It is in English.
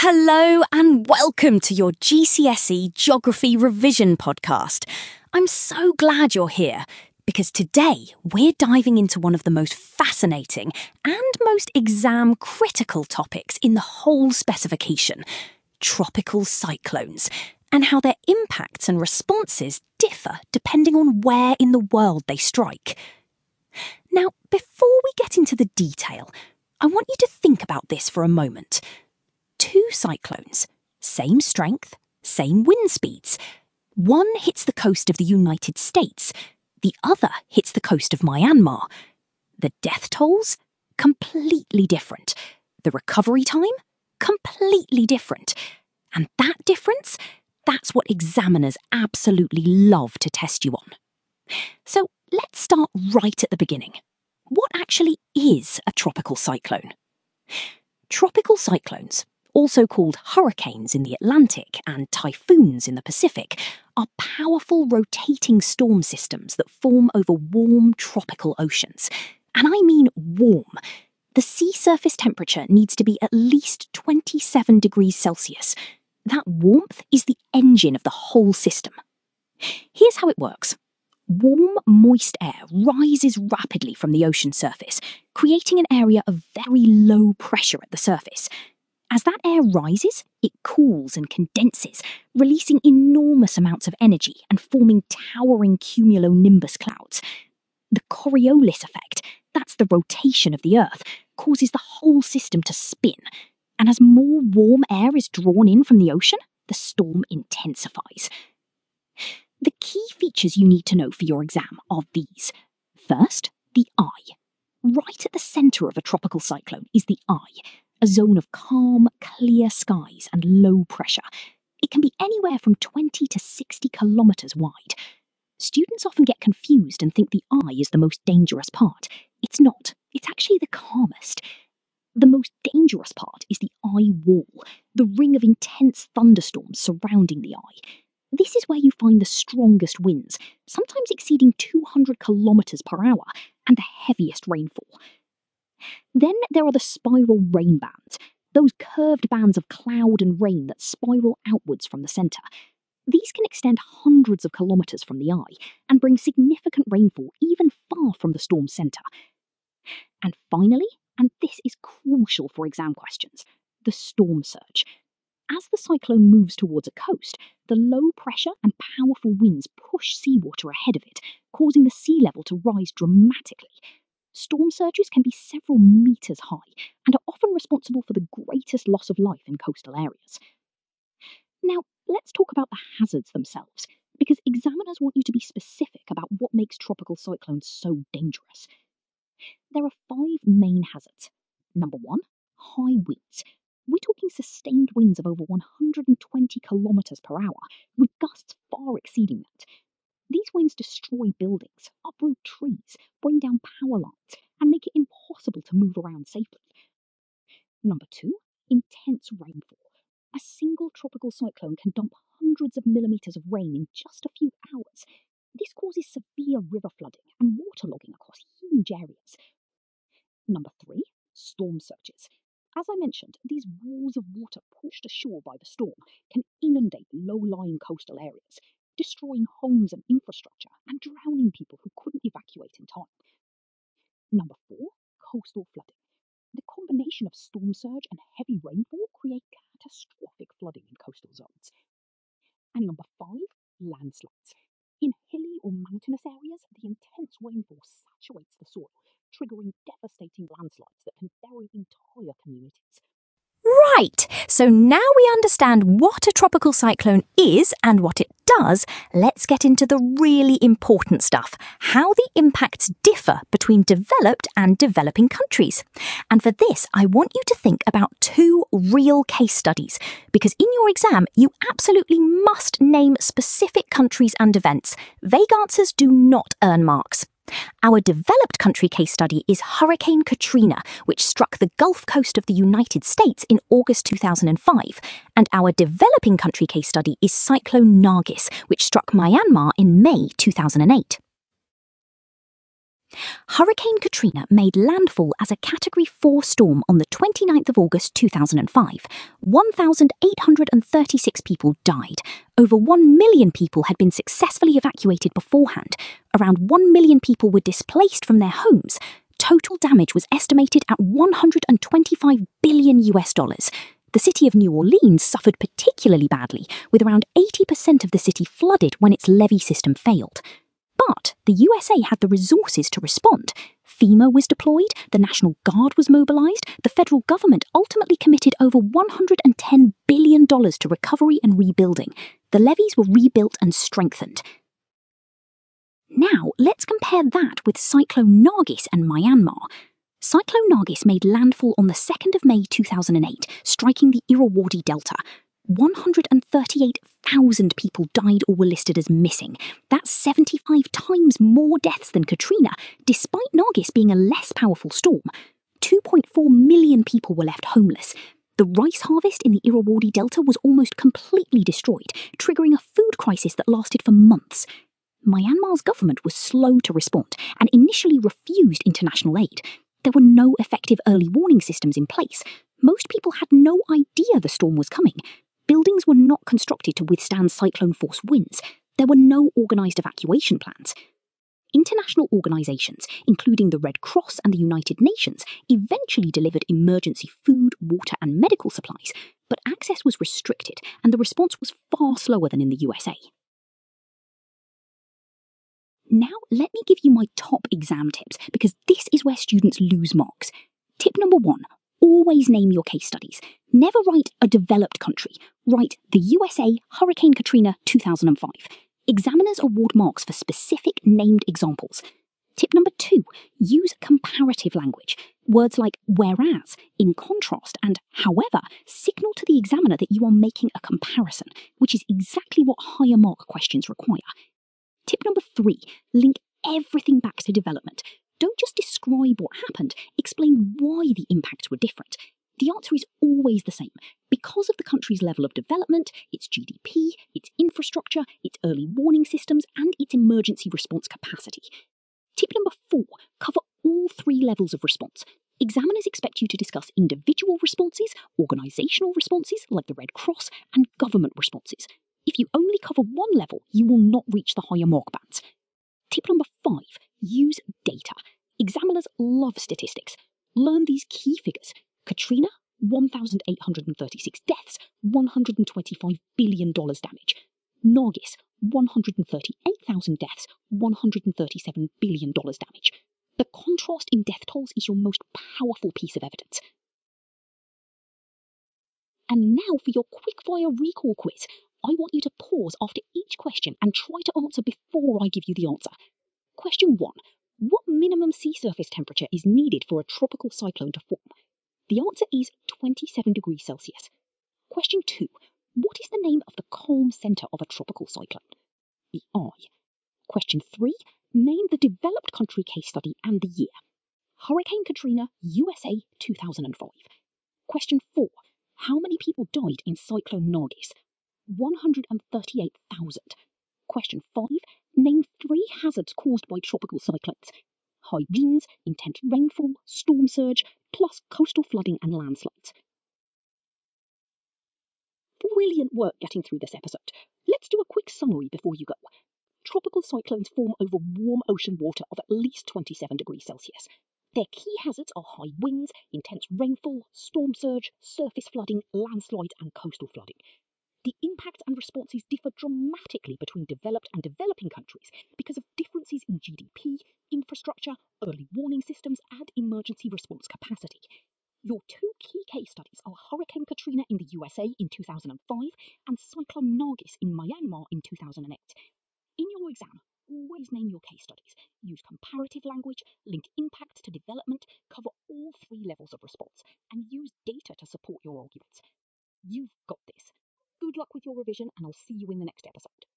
Hello and welcome to your GCSE Geography Revision podcast. I'm so glad you're here because today we're diving into one of the most fascinating and most exam critical topics in the whole specification, tropical cyclones, and how their impacts and responses differ depending on where in the world they strike. Now, before we get into the detail, I want you to think about this for a moment. Two cyclones, same strength, same wind speeds. One hits the coast of the United States, the other hits the coast of Myanmar. The death tolls? Completely different. The recovery time? Completely different. And that difference? That's what examiners absolutely love to test you on. So let's start right at the beginning. What actually is a tropical cyclone? Tropical cyclones, also called hurricanes in the Atlantic and typhoons in the Pacific, are powerful rotating storm systems that form over warm tropical oceans. And I mean warm. The sea surface temperature needs to be at least 27 degrees Celsius. That warmth is the engine of the whole system. Here's how it works. Warm, moist air rises rapidly from the ocean surface, creating an area of very low pressure at the surface. As that air rises, it cools and condenses, releasing enormous amounts of energy and forming towering cumulonimbus clouds. The Coriolis effect, that's the rotation of the Earth, causes the whole system to spin. And as more warm air is drawn in from the ocean, the storm intensifies. The key features you need to know for your exam are these. First, the eye. Right at the centre of a tropical cyclone is the eye, a zone of calm, clear skies and low pressure. It can be anywhere from 20 to 60 kilometres wide. Students often get confused and think the eye is the most dangerous part. It's not. It's actually the calmest. The most dangerous part is the eye wall, the ring of intense thunderstorms surrounding the eye. This is where you find the strongest winds, sometimes exceeding 200 kilometres per hour, and the heaviest rainfall. Then there are the spiral rain bands, those curved bands of cloud and rain that spiral outwards from the centre. These can extend hundreds of kilometres from the eye and bring significant rainfall even far from the storm's centre. And finally, and this is crucial for exam questions, the storm surge. As the cyclone moves towards a coast, the low pressure and powerful winds push seawater ahead of it, causing the sea level to rise dramatically. Storm surges can be several metres high and are often responsible for the greatest loss of life in coastal areas. Now, let's talk about the hazards themselves, because examiners want you to be specific about what makes tropical cyclones so dangerous. There are 5 main hazards. Number 1, high winds. We're talking sustained winds of over 120 kilometres per hour, with gusts far exceeding that. These winds destroy buildings, uproot trees, bring down power lines, and make it impossible to move around safely. Number 2, intense rainfall. A single tropical cyclone can dump hundreds of millimetres of rain in just a few hours. This causes severe river flooding and waterlogging across huge areas. Number 3, storm surges. As I mentioned, these walls of water pushed ashore by the storm can inundate low-lying coastal areas, destroying homes and infrastructure and drowning people who couldn't evacuate in time. Number 4, coastal flooding. The combination of storm surge and heavy rainfall create catastrophic flooding in coastal zones. And number 5, landslides. In hilly or mountainous areas, the intense rainfall saturates the soil, triggering devastating landslides that can bury entire communities. Right, so now we understand what a tropical cyclone is and what it does, let's get into the really important stuff, how the impacts differ between developed and developing countries. And for this, I want you to think about 2 real case studies, because in your exam, you absolutely must name specific countries and events. Vague answers do not earn marks. Our developed country case study is Hurricane Katrina, which struck the Gulf Coast of the United States in August 2005. And our developing country case study is Cyclone Nargis, which struck Myanmar in May 2008. Hurricane Katrina made landfall as a Category 4 storm on the 29th of August 2005. 1,836 people died. Over 1 million people had been successfully evacuated beforehand. Around 1 million people were displaced from their homes. Total damage was estimated at $125 billion US. The city of New Orleans suffered particularly badly, with around 80% of the city flooded when its levee system failed. But the USA had the resources to respond. FEMA was deployed, the National Guard was mobilised, the federal government ultimately committed over $110 billion to recovery and rebuilding. The levees were rebuilt and strengthened. Now, let's compare that with Cyclone Nargis and Myanmar. Cyclone Nargis made landfall on the 2nd of May 2008, striking the Irrawaddy Delta. 138,000 people died or were listed as missing. That's 75 times more deaths than Katrina, despite Nargis being a less powerful storm. 2.4 million people were left homeless. The rice harvest in the Irrawaddy Delta was almost completely destroyed, triggering a food crisis that lasted for months. Myanmar's government was slow to respond and initially refused international aid. There were no effective early warning systems in place. Most people had no idea the storm was coming. Buildings were not constructed to withstand cyclone-force winds. There were no organised evacuation plans. International organisations, including the Red Cross and the United Nations, eventually delivered emergency food, water and medical supplies, but access was restricted and the response was far slower than in the USA. Now, let me give you my top exam tips, because this is where students lose marks. Tip number 1, always name your case studies. Never write a developed country. Write the USA Hurricane Katrina 2005. Examiners award marks for specific named examples. Tip number 2, use comparative language. Words like whereas, in contrast, and however signal to the examiner that you are making a comparison, which is exactly what higher mark questions require. Tip number 3, link everything back to development. Don't just describe what happened, explain why the impacts were different. The answer is always the same. Because of the country's level of development, its GDP, its infrastructure, its early warning systems, and its emergency response capacity. Tip number 4, cover all 3 levels of response. Examiners expect you to discuss individual responses, organisational responses like the Red Cross, and government responses. If you only cover one level, you will not reach the higher mark bands. Tip number 5, use data. Examiners love statistics. Learn these key figures. Katrina, 1,836 deaths, $125 billion damage. Nargis, 138,000 deaths, $137 billion damage. The contrast in death tolls is your most powerful piece of evidence. And now for your quickfire recall quiz. I want you to pause after each question and try to answer before I give you the answer. Question 1. What minimum sea surface temperature is needed for a tropical cyclone to form? The answer is 27 degrees Celsius. Question 2. What is the name of the calm centre of a tropical cyclone? The eye. Question 3. Name the developed country case study and the year. Hurricane Katrina, USA, 2005. Question 4. How many people died in Cyclone Nargis? 138,000. Question 5. Name 3 hazards caused by tropical cyclones. High winds, intense rainfall, storm surge, plus coastal flooding and landslides. Brilliant work getting through this episode. Let's do a quick summary before you go. Tropical cyclones form over warm ocean water of at least 27 degrees Celsius. Their key hazards are high winds, intense rainfall, storm surge, surface flooding, landslides and coastal flooding. The impacts and responses differ dramatically between developed and developing countries because of differences in GDP, infrastructure, early warning systems, and emergency response capacity. Your 2 key case studies are Hurricane Katrina in the USA in 2005 and Cyclone Nargis in Myanmar in 2008. In your exam, always name your case studies, use comparative language, link impact to development, cover all 3 levels of response, and use data to support your arguments. You've got this. Good luck with your revision, and I'll see you in the next episode.